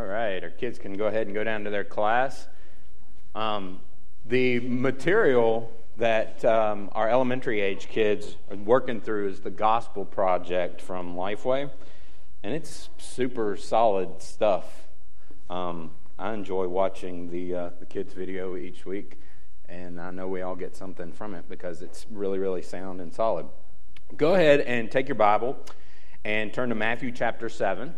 right, our kids can go ahead and go down to their class. The material that our elementary age kids are working through is the Gospel Project from Lifeway, and it's super solid stuff. I enjoy watching the kids' video each week, and I know we all get something from it because it's really, really sound and solid. Go ahead and take your Bible and turn to Matthew chapter 7.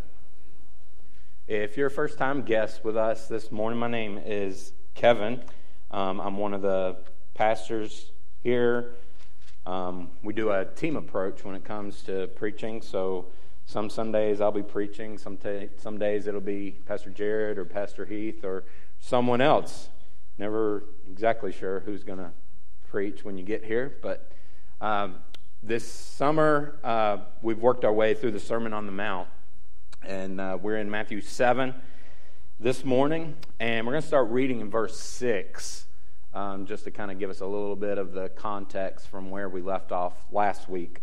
If you're a first-time guest with us this morning, my name is Kevin. I'm one of the pastors here. We do a team approach when it comes to preaching, so some Sundays I'll be preaching, some days it'll be Pastor Jared or Pastor Heath or someone else. Never exactly sure who's going to preach when you get here, but this summer we've worked our way through the Sermon on the Mount, and we're in Matthew 7 this morning, and we're going to start reading in verse 6, just to kind of give us a little bit of the context from where we left off last week.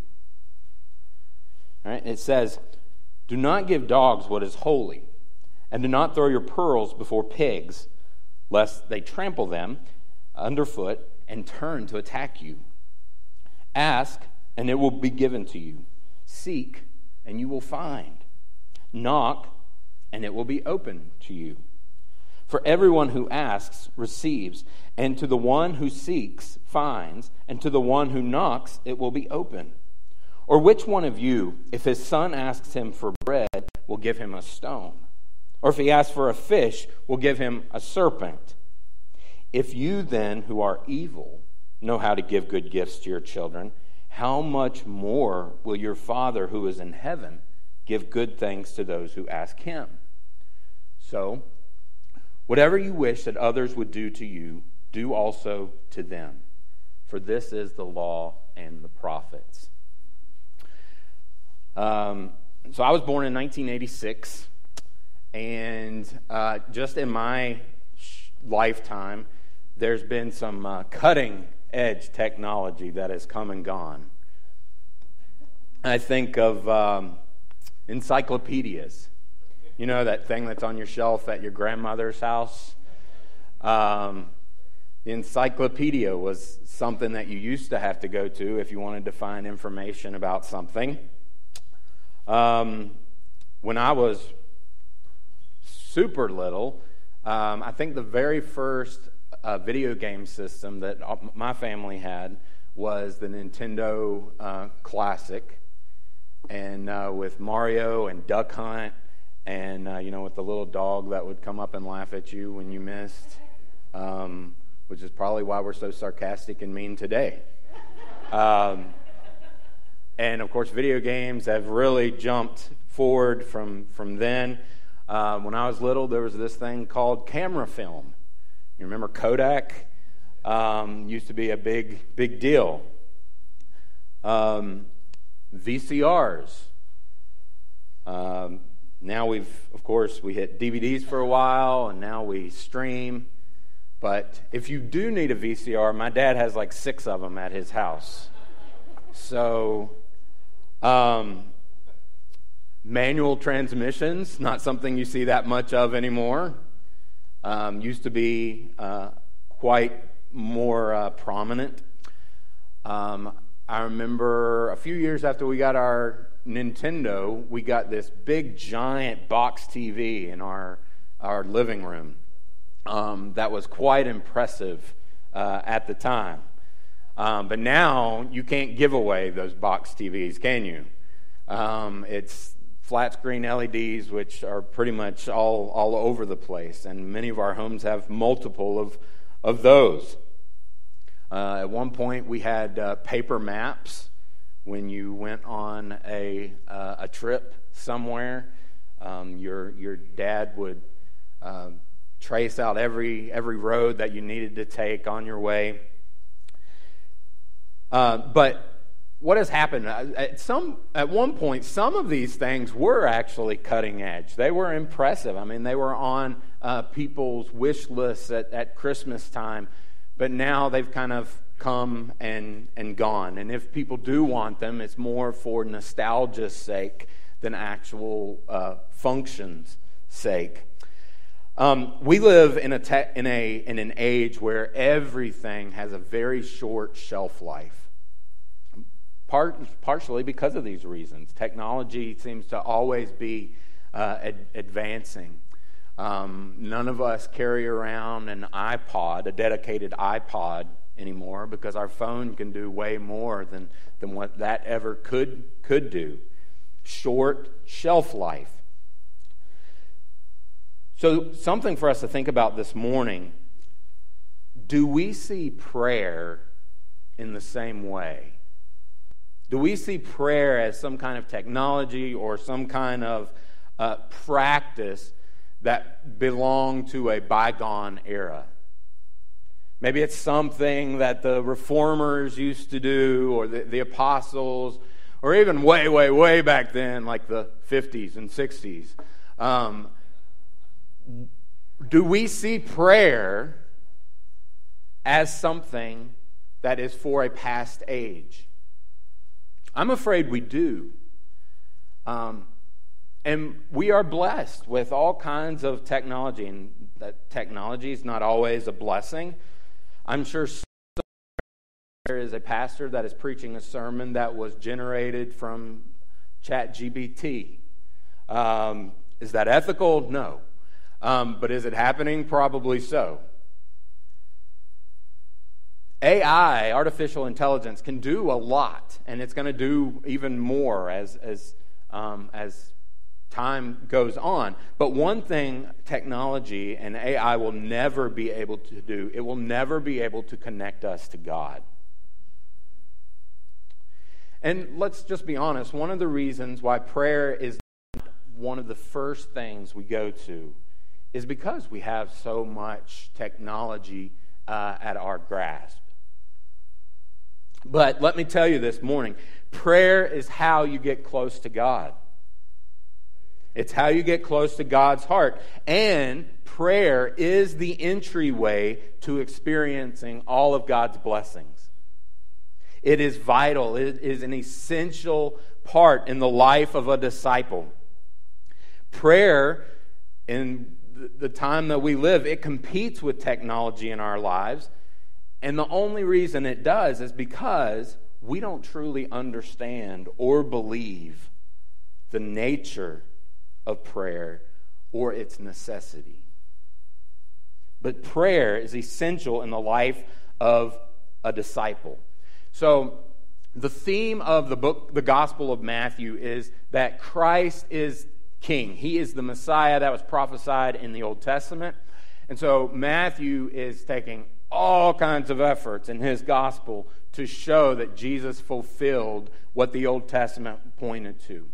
All right, it says, "Do not give dogs what is holy, and do not throw your pearls before pigs, lest they trample them underfoot and turn to attack you. Ask, and it will be given to you. Seek, and you will find. Knock, and it will be open to you. For everyone who asks receives, and to the one who seeks finds, and to the one who knocks it will be open. Or which one of you, if his son asks him for bread, will give him a stone? Or if he asks for a fish, will give him a serpent? If you then, who are evil, know how to give good gifts to your children, how much more will your Father who is in heaven give good things to those who ask him? So, whatever you wish that others would do to you, do also to them. For this is the law and the prophets." So I was born in 1986, and just in my lifetime, there's been some cutting-edge technology that has come and gone. I think of encyclopedias. You know, that thing that's on your shelf at your grandmother's house? The encyclopedia was something that you used to have to go to if you wanted to find information about something. When I was super little, I think the very first video game system that my family had was the Nintendo Classic, and with Mario and Duck Hunt, and with the little dog that would come up and laugh at you when you missed, which is probably why we're so sarcastic and mean today. And of course, video games have really jumped forward from then. When I was little, there was this thing called camera film. You remember Kodak? Used to be a big deal. VCRs. Now we hit DVDs for a while, and now we stream. But if you do need a VCR, my dad has like 6 of them at his house. So, manual transmissions, not something you see that much of anymore. Used to be quite more prominent. I remember a few years after we got our Nintendo, we got this big giant box TV in our living room. That was quite impressive at the time. But now you can't give away those box TVs, can you? It's flat screen LEDs, which are pretty much all over the place, and many of our homes have multiple of those. At one point, we had paper maps. When you went on a trip somewhere, your dad would trace out every road that you needed to take on your way. But what has happened? At one point, some of these things were actually cutting edge. They were impressive. I mean, they were on people's wish lists at Christmas time, but now they've kind of come and gone. And if people do want them, it's more for nostalgia's sake than actual function's sake. We live in an age where everything has a very short shelf life. Partially because of these reasons. Technology seems to always be advancing. None of us carry around an iPod, a dedicated iPod anymore, because our phone can do way more than what that ever could do. Short shelf life. So something for us to think about this morning: do we see prayer in the same way? Do we see prayer as some kind of technology or some kind of practice that belonged to a bygone era? Maybe it's something that the reformers used to do, or the apostles, or even way, way, way back then, like the 50s and 60s. Do we see prayer as something that is for a past age? I'm afraid we do. And we are blessed with all kinds of technology, and that technology is not always a blessing. I'm sure there is a pastor that is preaching a sermon that was generated from ChatGPT. Is that ethical? No. But is it happening? Probably so. AI, artificial intelligence, can do a lot, and it's going to do even more as time goes on. But one thing technology and AI will never be able to do, it will never be able to connect us to God. And let's just be honest, one of the reasons why prayer is one of the first things we go to is because we have so much technology at our grasp. But let me tell you this morning, prayer is how you get close to God. It's how you get close to God's heart. And prayer is the entryway to experiencing all of God's blessings. It is vital. It is an essential part in the life of a disciple. Prayer, in the time that we live, it competes with technology in our lives. And the only reason it does is because we don't truly understand or believe the nature of prayer or its necessity. But prayer is essential in the life of a disciple. So the theme of the book, the Gospel of Matthew, is that Christ is King. He is the Messiah that was prophesied in the Old Testament. And so Matthew is taking all kinds of efforts in his gospel to show that Jesus fulfilled what the Old Testament pointed to.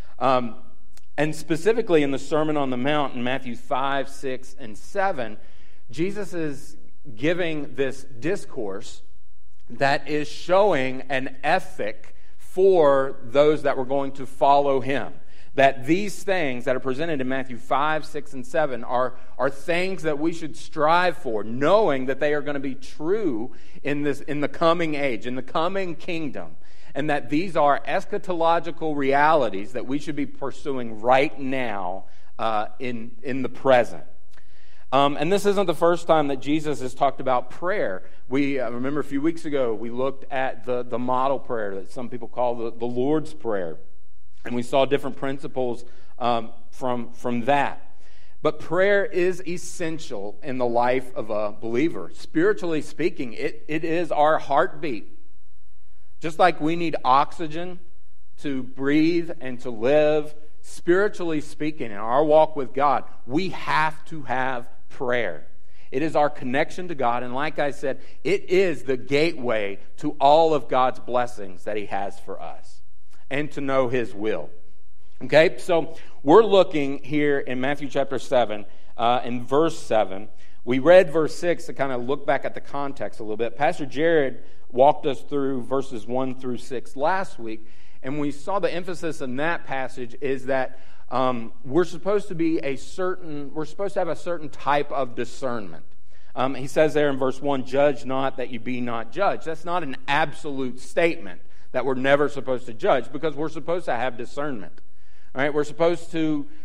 And specifically in the Sermon on the Mount in Matthew 5, 6, and 7, Jesus is giving this discourse that is showing an ethic for those that were going to follow him. That these things that are presented in Matthew 5, 6, and 7 are things that we should strive for, knowing that they are going to be true in the coming age, in the coming kingdom, and that these are eschatological realities that we should be pursuing right now in the present. And this isn't the first time that Jesus has talked about prayer. We remember a few weeks ago we looked at the model prayer that some people call the Lord's Prayer. And we saw different principles from that. But prayer is essential in the life of a believer. Spiritually speaking, it is our heartbeat. Just like we need oxygen to breathe and to live, spiritually speaking, in our walk with God, we have to have prayer. It is our connection to God, and like I said, it is the gateway to all of God's blessings that He has for us, and to know His will. Okay, so we're looking here in Matthew chapter 7, in verse 7. We read verse 6 to kind of look back at the context a little bit. Pastor Jared walked us through verses 1 through 6 last week, and we saw the emphasis in that passage is that we're supposed to have a certain type of discernment. He says there in verse 1, "Judge not that you be not judged." That's not an absolute statement that we're never supposed to judge, because we're supposed to have discernment. All right, we're supposed to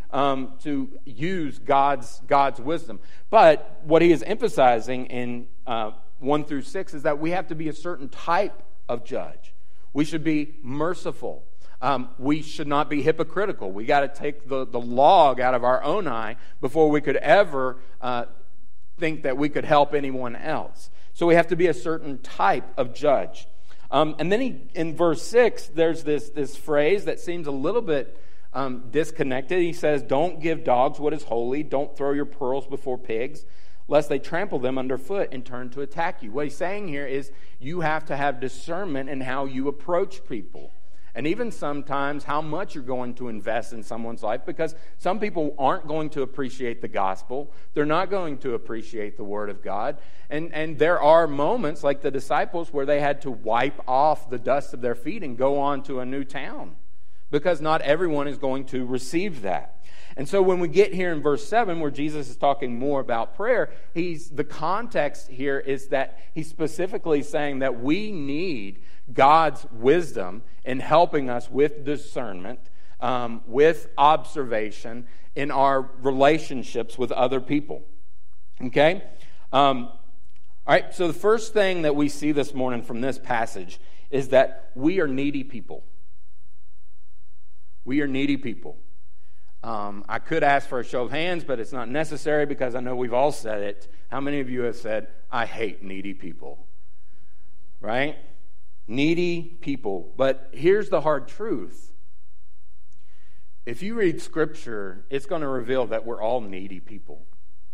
to use God's wisdom. But what he is emphasizing in 1 through 6 is that we have to be a certain type of judge. We should be merciful. We should not be hypocritical. We got to take the log out of our own eye before we could ever think that we could help anyone else. So we have to be a certain type of judge. And then in verse 6, there's this phrase that seems a little bit disconnected. He says, don't give dogs what is holy. Don't throw your pearls before pigs, lest they trample them underfoot and turn to attack you. What he's saying here is you have to have discernment in how you approach people. And even sometimes how much you're going to invest in someone's life, because some people aren't going to appreciate the gospel. They're not going to appreciate the word of God. And there are moments like the disciples where they had to wipe off the dust of their feet and go on to a new town, because not everyone is going to receive that. And so when we get here in verse 7, where Jesus is talking more about prayer, the context here is that he's specifically saying that we need God's wisdom in helping us with discernment, with observation in our relationships with other people. Okay? All right, so the first thing that we see this morning from this passage is that we are needy people. We are needy people. I could ask for a show of hands, but it's not necessary because I know we've all said it. How many of you have said, I hate needy people? Right? Needy people. But here's the hard truth. If you read Scripture, it's going to reveal that we're all needy people.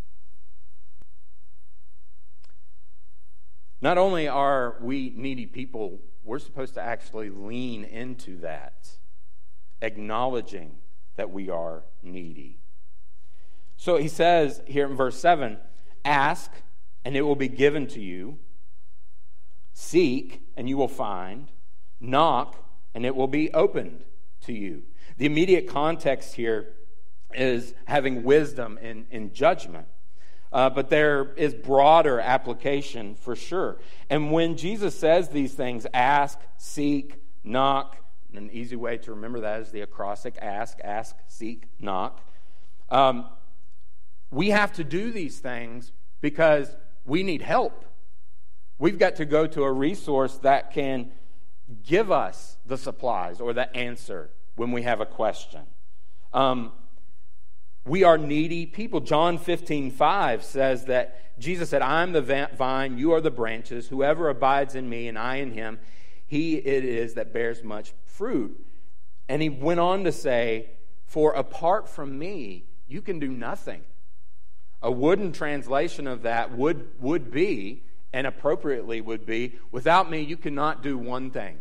Not only are we needy people, we're supposed to actually lean into that, acknowledging that we are needy. So he says here in verse 7, ask, and it will be given to you. Seek, and you will find. Knock, and it will be opened to you. The immediate context here is having wisdom in judgment. But there is broader application for sure. And when Jesus says these things, ask, seek, knock, an easy way to remember that is the acrostic, ask, seek, knock. We have to do these things because we need help. We've got to go to a resource that can give us the supplies or the answer when we have a question. We are needy people. John 15:5 says that Jesus said, I am the vine, you are the branches. Whoever abides in me and I in him, he it is that bears much fruit. And he went on to say, for apart from me, you can do nothing. A wooden translation of that would be, and appropriately would be, without me, you cannot do one thing.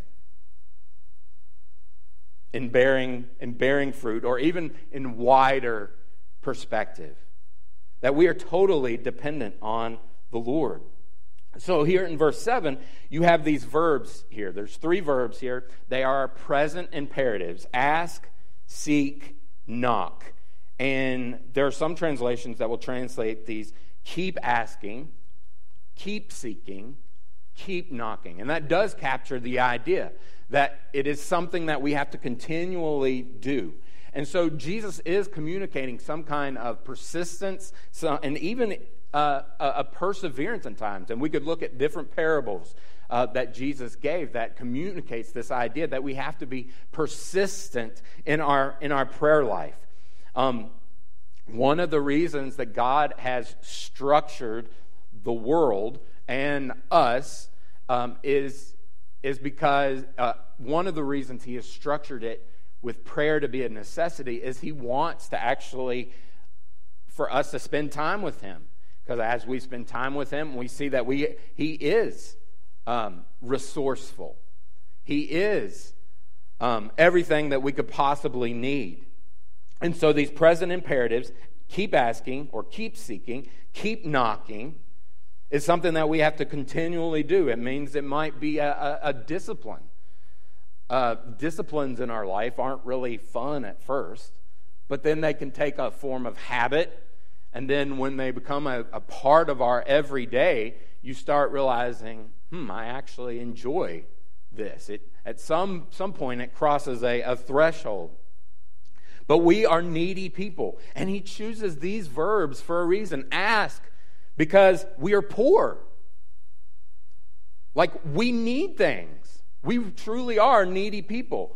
In bearing fruit, or even in wider perspective. That we are totally dependent on the Lord. So here in verse 7, you have these verbs here. There's 3 verbs here. They are present imperatives. Ask, seek, knock. And there are some translations that will translate these: keep asking, keep seeking, keep knocking. And that does capture the idea that it is something that we have to continually do. And so Jesus is communicating some kind of persistence and even a perseverance in times. And we could look at different parables that Jesus gave that communicates this idea that we have to be persistent in our prayer life. One of the reasons that God has structured the world and us is because one of the reasons he has structured it with prayer to be a necessity is he wants to actually, for us to spend time with him. Because as we spend time with him, we see that he is resourceful. He is everything that we could possibly need. And so these present imperatives, keep asking or keep seeking, keep knocking, is something that we have to continually do. It means it might be a discipline. Disciplines in our life aren't really fun at first, but then they can take a form of habit, and then when they become a part of our everyday, you start realizing, I actually enjoy this. At some point, it crosses a threshold. But we are needy people. And he chooses these verbs for a reason. Ask, because we are poor. Like, we need things. We truly are needy people.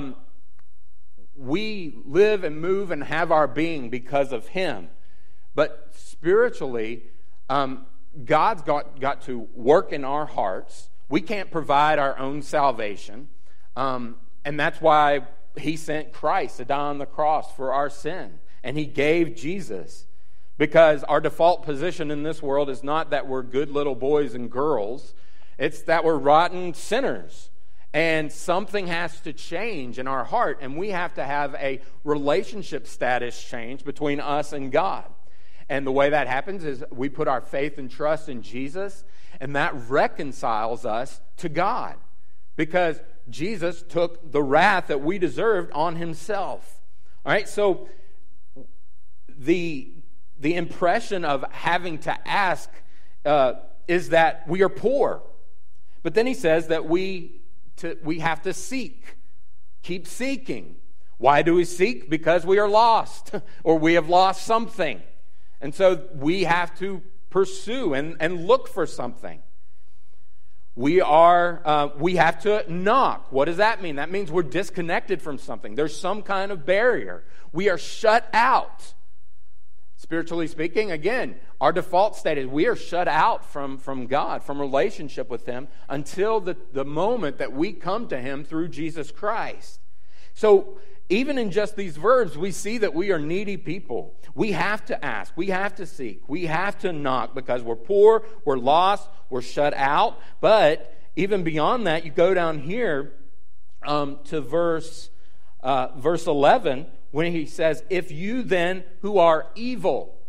We live and move and have our being because of him. But spiritually, God's got to work in our hearts. We can't provide our own salvation. And that's why he sent Christ to die on the cross for our sin. And he gave Jesus. Because our default position in this world is not that we're good little boys and girls. It's that we're rotten sinners. And something has to change in our heart. And we have to have a relationship status change between us and God. And the way that happens is we put our faith and trust in Jesus. And that reconciles us to God. Because Jesus took the wrath that we deserved on himself. All right, so the impression of having to ask is that we are poor. But then he says that we have to seek. Keep seeking. Why do we seek? Because we are lost, or we have lost something. And so we have to pursue and look for something. We have to knock. What does that mean? That means we're disconnected from something. There's some kind of barrier. We are shut out. Spiritually speaking, again, our default state is we are shut out from God, from relationship with him, until the moment that we come to him through Jesus Christ. So even in just these verbs, we see that we are needy people. We have to ask. We have to seek. We have to knock because we're poor, we're lost, we're shut out. But even beyond that, you go down here to verse 11, when he says, if you then who are evil.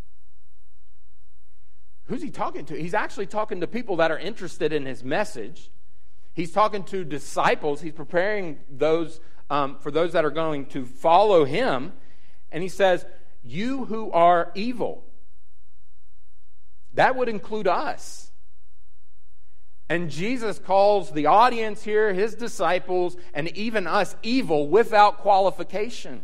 Who's he talking to? He's actually talking to people that are interested in his message. He's talking to disciples. He's preparing those for those that are going to follow him. And he says, you who are evil. That would include us. And Jesus calls the audience here, his disciples, and even us evil without qualification.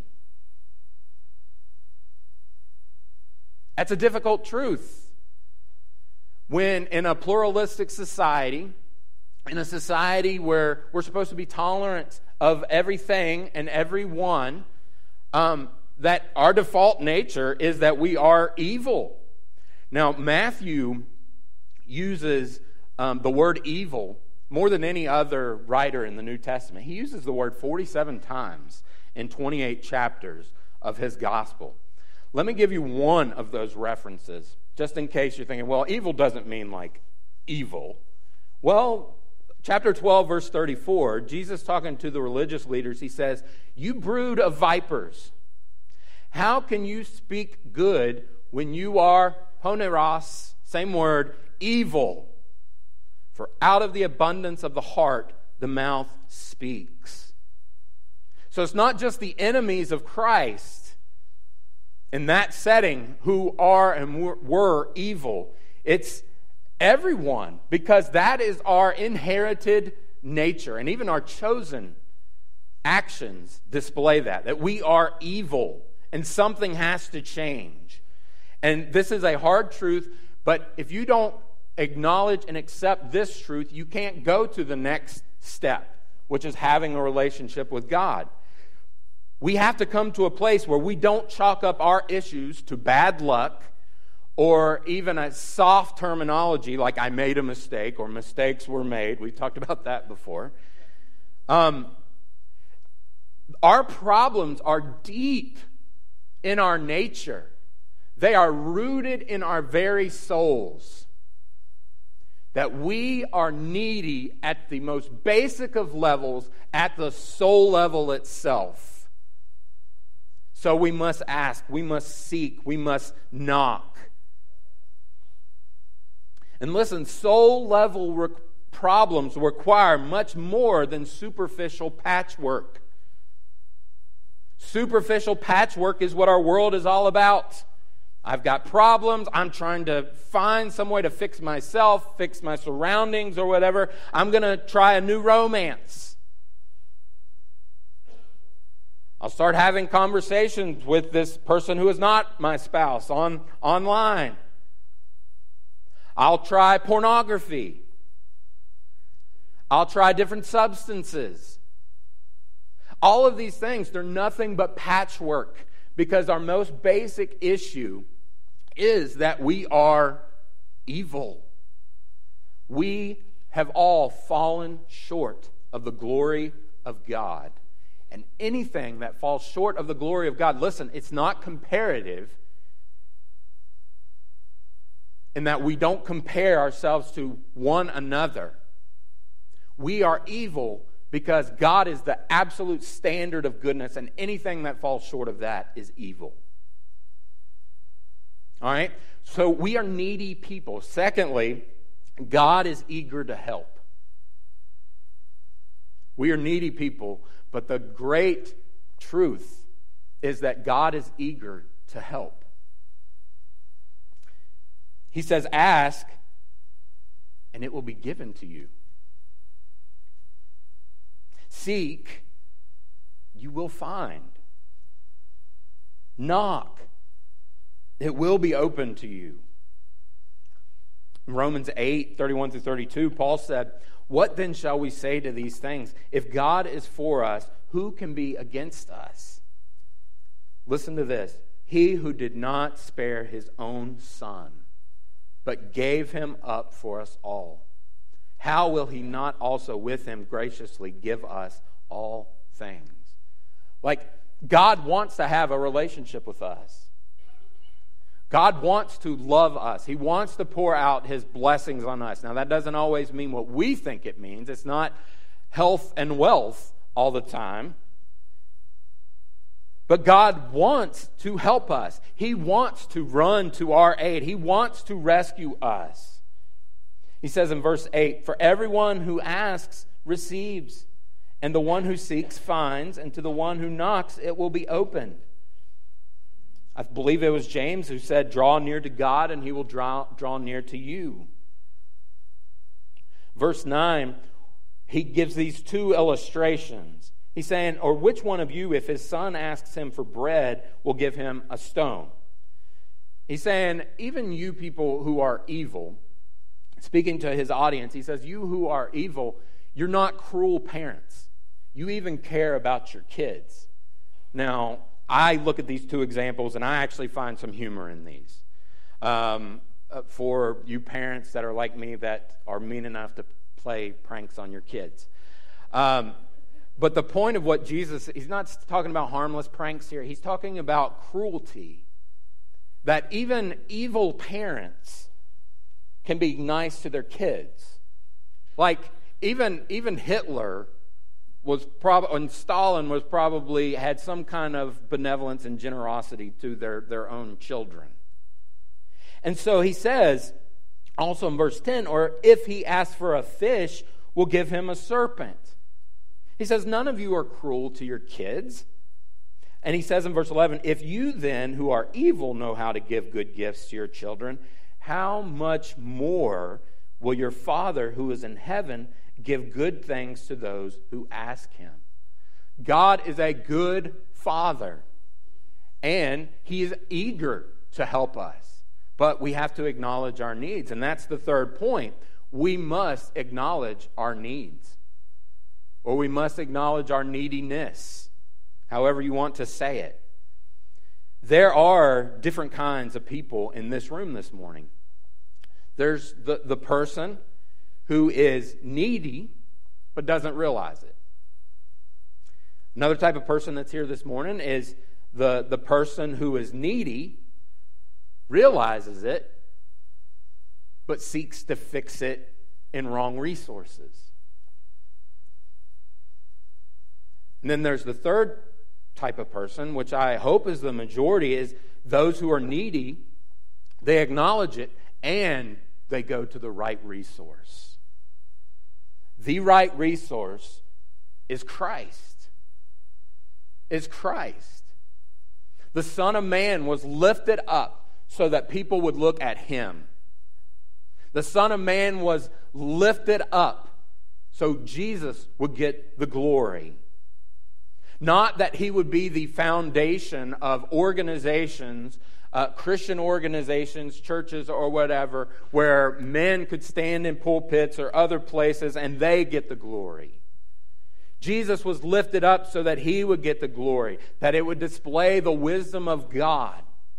That's a difficult truth. When in a pluralistic society, in a society where we're supposed to be tolerant of everything and everyone, that our default nature is that we are evil. Now, Matthew uses the word evil more than any other writer in the New Testament. He uses the word 47 times in 28 chapters of his gospel. Let me give you one of those references, just in case you're thinking, well, evil doesn't mean like evil. Well, chapter 12, verse 34, Jesus talking to the religious leaders, he says, you brood of vipers, how can you speak good when you are poneros, same word, evil? For out of the abundance of the heart, the mouth speaks. So it's not just the enemies of Christ in that setting who are and were evil. It's everyone, because that is our inherited nature. And even our chosen actions display that we are evil and something has to change. And this is a hard truth, but if you don't acknowledge and accept this truth, you can't go to the next step, which is having a relationship with God. We have to come to a place where we don't chalk up our issues to bad luck or even a soft terminology like I made a mistake or mistakes were made. We've talked about that before. Our problems are deep in our nature. They are rooted in our very souls. That we are needy at the most basic of levels, at the soul level itself. So we must ask, we must seek, we must knock. And listen, soul level problems require much more than superficial patchwork. Superficial patchwork is what our world is all about. I've got problems. I'm trying to find some way to fix myself, fix my surroundings or whatever. I'm going to try a new romance. I'll start having conversations with this person who is not my spouse online. I'll try pornography. I'll try different substances. All of these things, they're nothing but patchwork, because our most basic issue is that we are evil. We have all fallen short of the glory of God. And anything that falls short of the glory of God, listen, it's not comparative in that we don't compare ourselves to one another. We are evil because God is the absolute standard of goodness, and anything that falls short of that is evil. All right? So we are needy people. Secondly, God is eager to help. We are needy people, but the great truth is that God is eager to help. He says, ask, and it will be given to you. Seek, you will find. Knock, it will be open to you. In Romans 8, 31 through 32, Paul said, what then shall we say to these things? If God is for us, who can be against us? Listen to this. He who did not spare his own son, but gave him up for us all, how will he not also with him graciously give us all things? Like, God wants to have a relationship with us. God wants to love us. He wants to pour out His blessings on us. Now, that doesn't always mean what we think it means. It's not health and wealth all the time. But God wants to help us. He wants to run to our aid. He wants to rescue us. He says in verse 8, for everyone who asks receives, and the one who seeks finds, and to the one who knocks it will be opened. I believe it was James who said, draw near to God and He will draw near to you. Verse 9, he gives these two illustrations. He's saying, or which one of you, if his son asks him for bread, will give him a stone? He's saying, even you people who are evil, speaking to his audience, he says, you who are evil, you're not cruel parents. You even care about your kids. Now, I look at these two examples, and I actually find some humor in these. For you parents that are like me that are mean enough to play pranks on your kids. But the point of what Jesus, he's not talking about harmless pranks here. He's talking about cruelty. That even evil parents can be nice to their kids. Like, even Hitler was probably, and Stalin was probably, had some kind of benevolence and generosity to their own children. And so he says, also in verse 10, or if he asks for a fish, we'll give him a serpent. He says, none of you are cruel to your kids. And he says in verse 11, if you then, who are evil, know how to give good gifts to your children, how much more will your Father who is in heaven give good things to those who ask Him? God is a good Father, and He is eager to help us. But we have to acknowledge our needs, and that's the third point. We must acknowledge our needs, or we must acknowledge our neediness, however you want to say it. There are different kinds of people in this room this morning. There's the person who is needy but doesn't realize it. Another type of person that's here this morning is the person who is needy, realizes it, but seeks to fix it in wrong resources. And then there's the third type of person, which I hope is the majority, is those who are needy, they acknowledge it, and they go to the right resource. The right resource is Christ. Is Christ. The Son of Man was lifted up so that people would look at Him. The Son of Man was lifted up so Jesus would get the glory. Not that he would be the foundation of organizations, Christian organizations, churches, or whatever, where men could stand in pulpits or other places and they get the glory. Jesus was lifted up so that he would get the glory, that it would display the wisdom of God.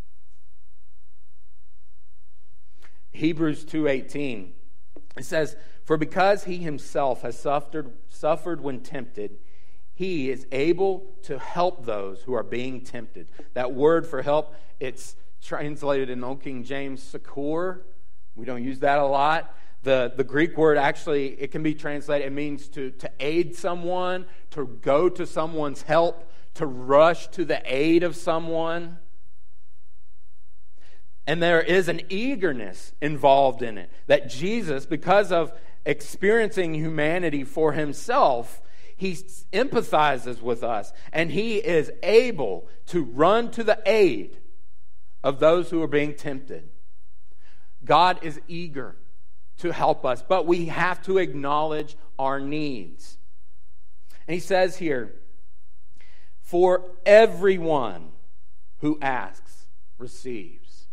Hebrews 2:18, it says, "For because he himself has suffered when tempted, he is able to help those who are being tempted." That word for help, it's translated in Old King James, succor. We don't use that a lot. The Greek word actually, it can be translated, it means to aid someone, to go to someone's help, to rush to the aid of someone. And there is an eagerness involved in it. That Jesus, because of experiencing humanity for himself, he empathizes with us. And he is able to run to the aid of those who are being tempted. God is eager to help us, but we have to acknowledge our needs. And he says here, "For everyone who asks receives."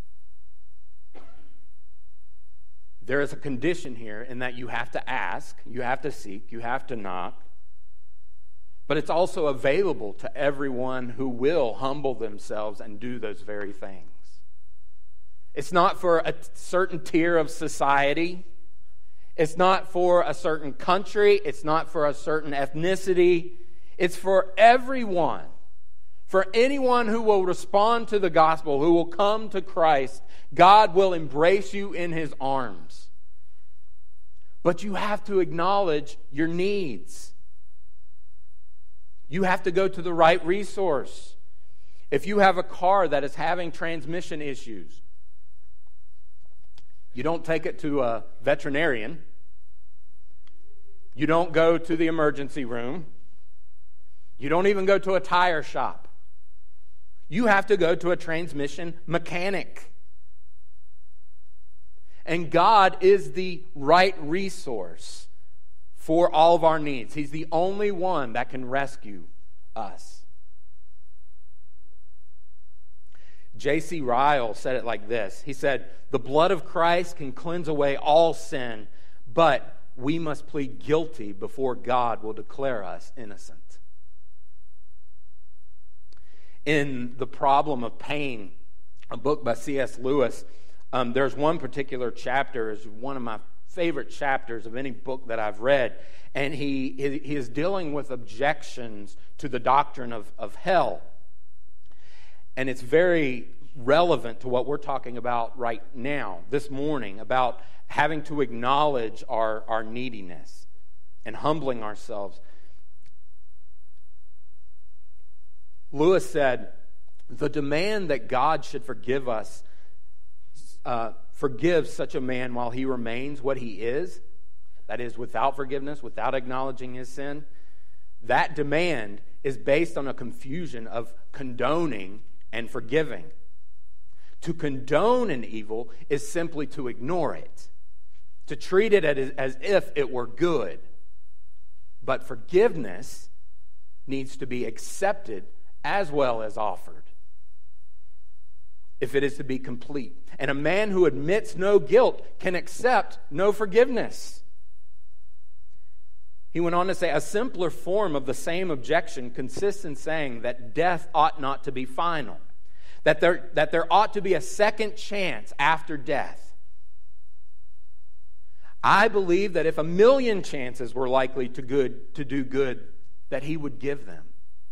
There is a condition here in that you have to ask, you have to seek, you have to knock. But it's also available to everyone who will humble themselves and do those very things. It's not for a certain tier of society. It's not for a certain country. It's not for a certain ethnicity. It's for everyone. For anyone who will respond to the gospel, who will come to Christ, God will embrace you in his arms. But you have to acknowledge your needs. You have to go to the right resource. If you have a car that is having transmission issues, you don't take it to a veterinarian. You don't go to the emergency room. You don't even go to a tire shop. You have to go to a transmission mechanic. And God is the right resource for all of our needs. He's the only one that can rescue us. J.C. Ryle said it like this. He said, "The blood of Christ can cleanse away all sin, but we must plead guilty before God will declare us innocent." In The Problem of Pain, a book by C.S. Lewis, there's one particular chapter, is one of my favorite chapters of any book that I've read, and he is dealing with objections to the doctrine of hell. And it's very relevant to what we're talking about right now, this morning, about having to acknowledge our neediness and humbling ourselves. Lewis said, "The demand that God should forgive us, forgive such a man while he remains what he is, that is, without forgiveness, without acknowledging his sin, that demand is based on a confusion of condoning and forgiving. To condone an evil is simply to ignore it, to treat it as if it were good. But forgiveness needs to be accepted as well as offered, if it is to be complete. And a man who admits no guilt can accept no forgiveness." He went on to say, "A simpler form of the same objection consists in saying that death ought not to be final, that there ought to be a second chance after death. I believe that if 1,000,000 chances were likely to do good, that he would give them.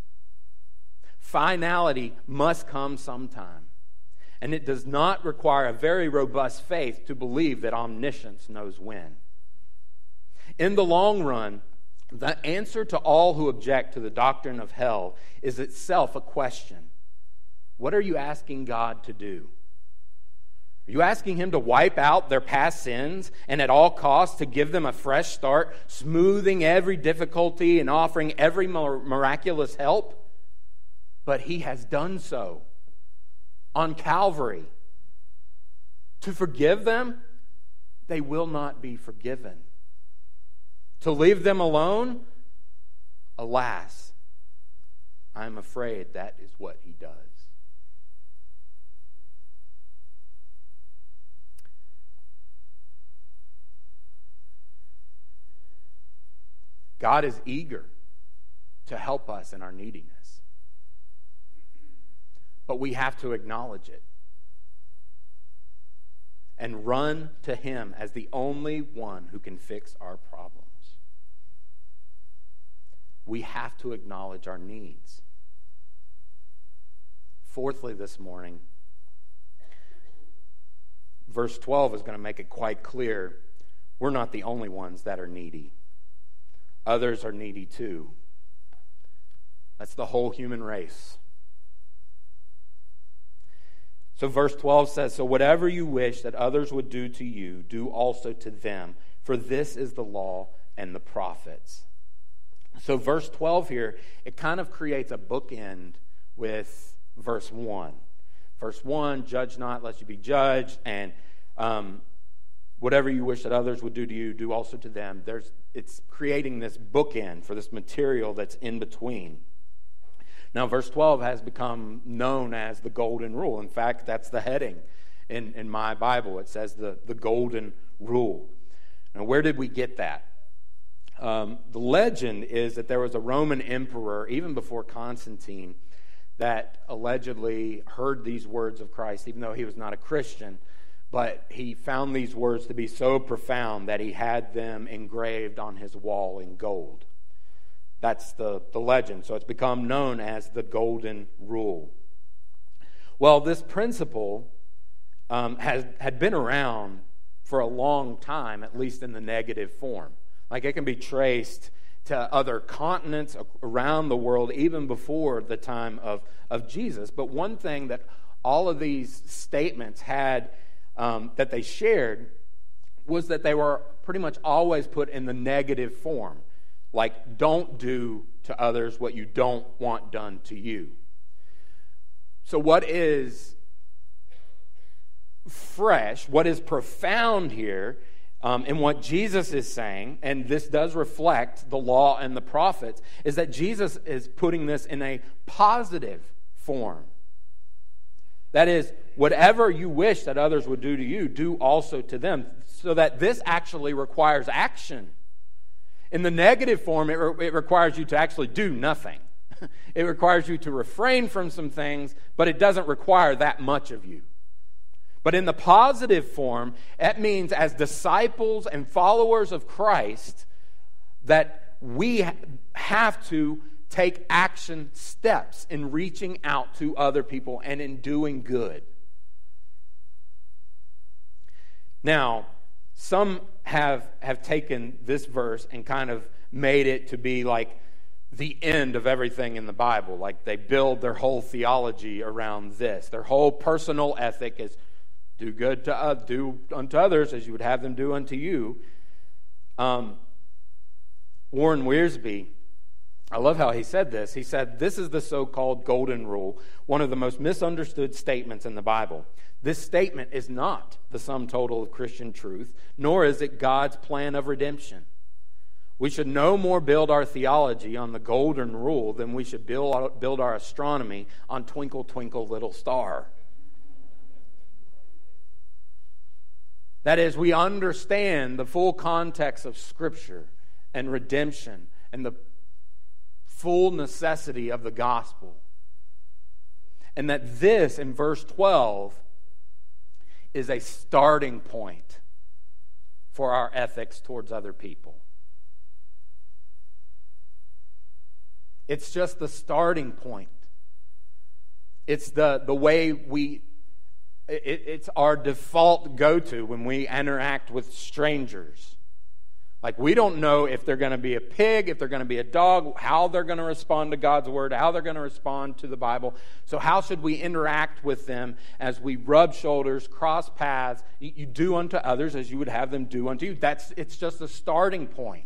Finality must come sometime, and it does not require a very robust faith to believe that omniscience knows when. In the long run, the answer to all who object to the doctrine of hell is itself a question. What are you asking God to do? Are you asking him to wipe out their past sins and at all costs to give them a fresh start, smoothing every difficulty and offering every miraculous help? But he has done so on Calvary. To forgive them, they will not be forgiven. To leave them alone, alas, I'm afraid that is what he does. God is eager to help us in our neediness. But we have to acknowledge it and run to him as the only one who can fix our problems. We have to acknowledge our needs. Fourthly, this morning, verse 12 is going to make it quite clear we're not the only ones that are needy. Others are needy too. That's the whole human race. So verse 12 says, "So whatever you wish that others would do to you, do also to them, for this is the law and the prophets." So verse 12 here, it kind of creates a bookend with verse 1. Verse 1, judge not lest you be judged, and whatever you wish that others would do to you, do also to them. It's creating this bookend for this material that's in between. Now, verse 12 has become known as the Golden Rule. In fact, that's the heading in my Bible. It says the Golden Rule. Now, where did we get that? The legend is that there was a Roman emperor, even before Constantine, that allegedly heard these words of Christ, even though he was not a Christian. But he found these words to be so profound that he had them engraved on his wall in gold. That's the legend. So it's become known as the Golden Rule. Well, this principle had been around for a long time, at least in the negative form. Like it can be traced to other continents around the world, even before the time of Jesus. But one thing that all of these statements had that they shared was that they were pretty much always put in the negative form. Like, don't do to others what you don't want done to you. So what is fresh, what is profound here in what Jesus is saying, and this does reflect the law and the prophets, is that Jesus is putting this in a positive form. That is, whatever you wish that others would do to you, do also to them. So that this actually requires action. In the negative form, it requires you to actually do nothing. It requires you to refrain from some things, but it doesn't require that much of you. But in the positive form, that means as disciples and followers of Christ, that we have to take action steps in reaching out to other people and in doing good. Now, some have taken this verse and kind of made it to be like the end of everything in the Bible. Like they build their whole theology around this. Their whole personal ethic is do good to do unto others as you would have them do unto you. Warren Wiersbe, I love how he said this. He said, "This is the so-called golden rule, one of the most misunderstood statements in the Bible. This statement is not the sum total of Christian truth, nor is it God's plan of redemption. We should no more build our theology on the golden rule than we should build our astronomy on Twinkle, Twinkle, Little Star." That is, we understand the full context of Scripture and redemption and the full necessity of the gospel. And that this, in verse 12, is a starting point for our ethics towards other people. It's just the starting point. It's the way it's our default go-to when we interact with strangers. Like, we don't know if they're going to be a pig, if they're going to be a dog, how they're going to respond to God's word, how they're going to respond to the Bible. So how should we interact with them as we rub shoulders, cross paths? You do unto others as you would have them do unto you. It's just a starting point.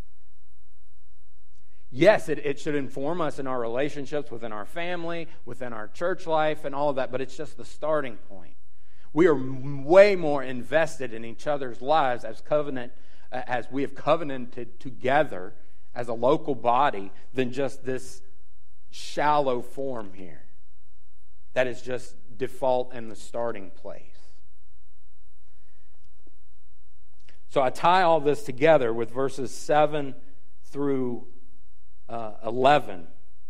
Yes, it should inform us in our relationships within our family, within our church life, and all of that, but it's just the starting point. We are way more invested in each other's lives as we have covenanted together as a local body than just this shallow form here. That is just default and the starting place. So I tie all this together with verses 7 through 11.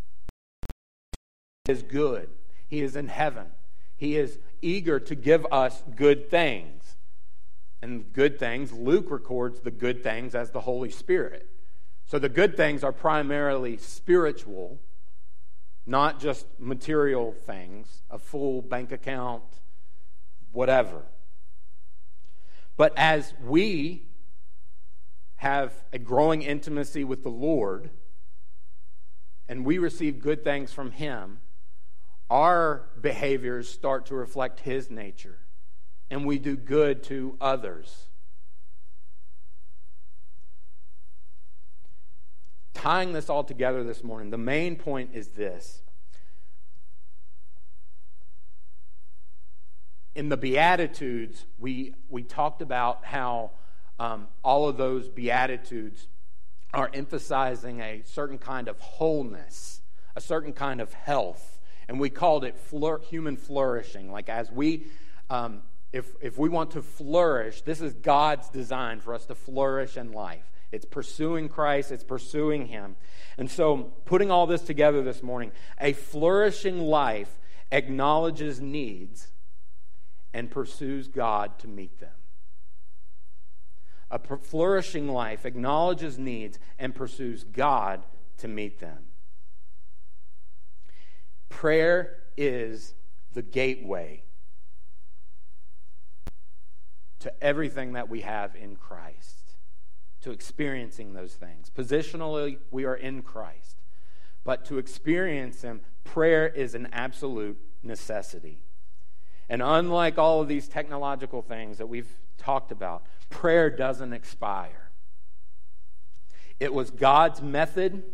He is good. He is in heaven. He is eager to give us good things. And good things, Luke records the good things as the Holy Spirit. So the good things are primarily spiritual, not just material things, a full bank account, whatever. But as we have a growing intimacy with the Lord, and we receive good things from Him, our behaviors start to reflect His nature, and we do good to others. Tying this all together this morning, the main point is this. In the Beatitudes, we talked about how all of those Beatitudes are emphasizing a certain kind of wholeness, a certain kind of health, and we called it human flourishing. Like as we, if we want to flourish, this is God's design for us to flourish in life. It's pursuing Christ, it's pursuing Him. And so, putting all this together this morning, a flourishing life acknowledges needs and pursues God to meet them. A flourishing life acknowledges needs and pursues God to meet them. Prayer is the gateway to everything that we have in Christ, to experiencing those things. Positionally, we are in Christ. But to experience Him, prayer is an absolute necessity. And unlike all of these technological things that we've talked about, prayer doesn't expire. It was God's method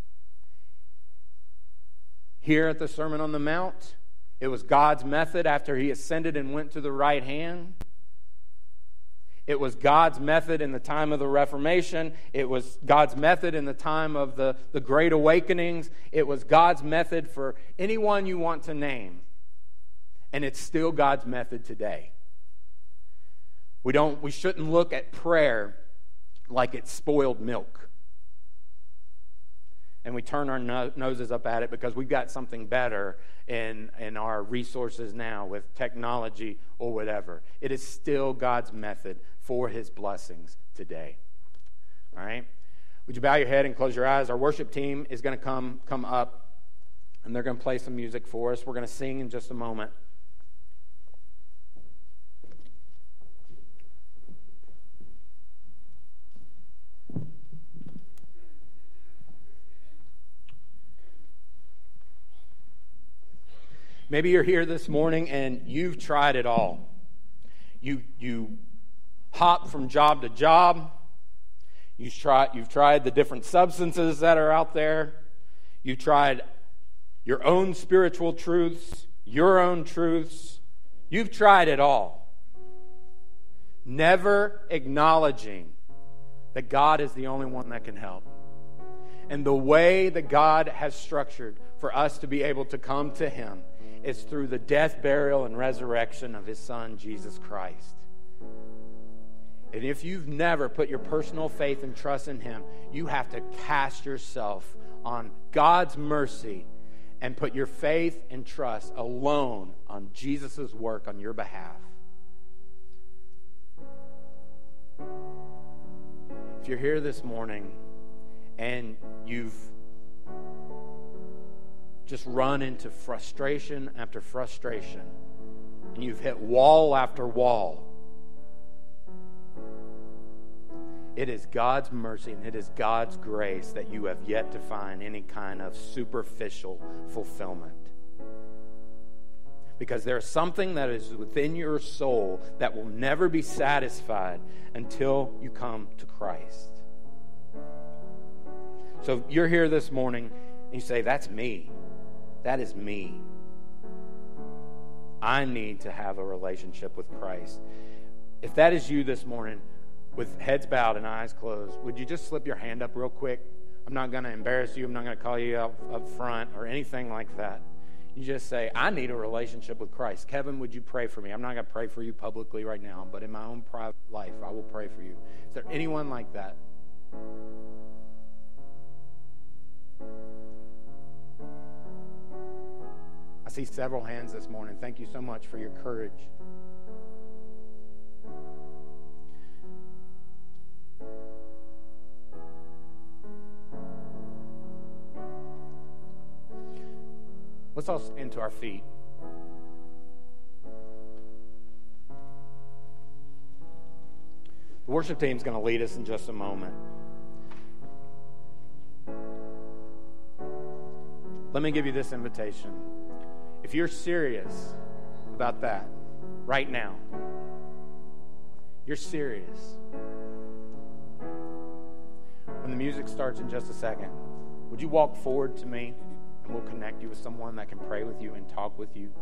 here at the Sermon on the Mount. It was God's method after He ascended and went to the right hand. It was God's method in the time of the Reformation. It was God's method in the time of the Great Awakenings. It was God's method for anyone you want to name. And it's still God's method today. We shouldn't look at prayer like it's spoiled milk. And we turn our noses up at it because we've got something better in our resources now with technology or whatever. It is still God's method for His blessings today. All right? Would you bow your head and close your eyes? Our worship team is going to come up, and they're going to play some music for us. We're going to sing in just a moment. Maybe you're here this morning and you've tried it all. You hop from job to job. You've tried the different substances that are out there. You've tried your own spiritual truths, your own truths. You've tried it all. Never acknowledging that God is the only one that can help. And the way that God has structured for us to be able to come to Him is through the death, burial, and resurrection of His Son, Jesus Christ. And if you've never put your personal faith and trust in Him, you have to cast yourself on God's mercy and put your faith and trust alone on Jesus' work on your behalf. If you're here this morning and you've just run into frustration after frustration, and you've hit wall after wall, it is God's mercy and it is God's grace that you have yet to find any kind of superficial fulfillment. Because there's something that is within your soul that will never be satisfied until you come to Christ. So you're here this morning and you say, that's me. That is me. I need to have a relationship with Christ. If that is you this morning, with heads bowed and eyes closed, would you just slip your hand up real quick? I'm not going to embarrass you. I'm not going to call you out up front or anything like that. You just say, I need a relationship with Christ. Kevin, would you pray for me? I'm not going to pray for you publicly right now, but in my own private life, I will pray for you. Is there anyone like that? I see several hands this morning. Thank you so much for your courage. Let's all stand to our feet. The worship team is going to lead us in just a moment. Let me give you this invitation. If you're serious about that right now, you're serious. When the music starts in just a second, would you walk forward to me? And we'll connect you with someone that can pray with you and talk with you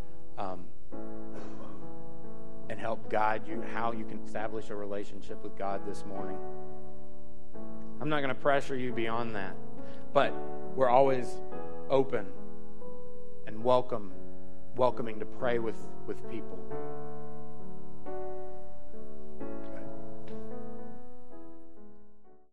and help guide you how you can establish a relationship with God this morning. I'm not going to pressure you beyond that, but we're always open and welcoming to pray with people.